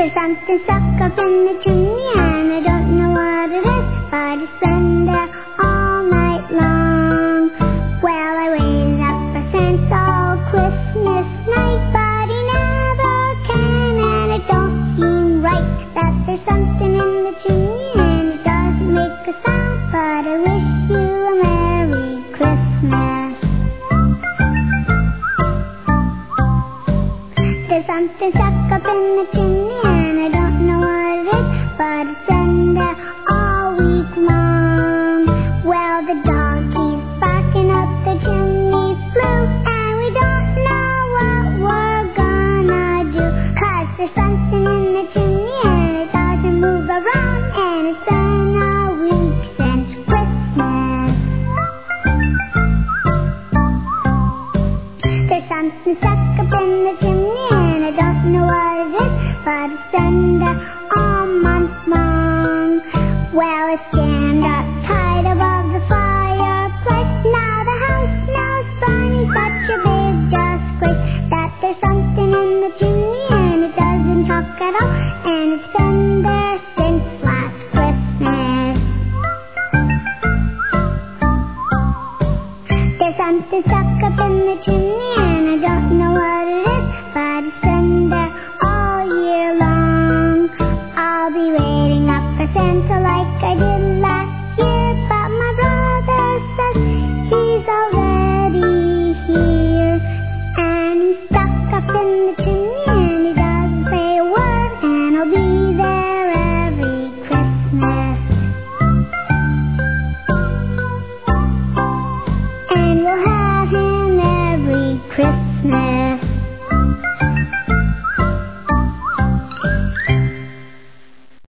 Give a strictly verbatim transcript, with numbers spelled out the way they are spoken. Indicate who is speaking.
Speaker 1: There's something stuck up in the chimney and I don't know what it is, but it's been there all night long. Well, I waited up for Santa all Christmas night, but he never came, and it don't seem right that there's something in the chimney and it doesn't make a sound, but I wish you a Merry Christmas. There's something stuck up in the chimney and I don't know what it is, but it's been there all week long. Well, the dog keeps barking up the chimney flue, and we don't know what we're gonna do, 'cause there's something in the chimney and it doesn't move around, and it's been a week since Christmas. There's something stuck up in the chimney and I don't know what it is, but it's been there all month long. Well, it's jammed up tight above the fireplace. Now the house smells funny, such a big disgrace that there's something in the chimney and it doesn't talk at all, and it's been there since last Christmas. There's something stuck up in the chimney and I don't know what it is, but it's been there all year long. I'll be waiting up for Santa like I did last year, but my brother says he's already here, and he's stuck up in the chimney and he doesn't say a word, and I'll be there every Christmas. And we'll have him every Christmas.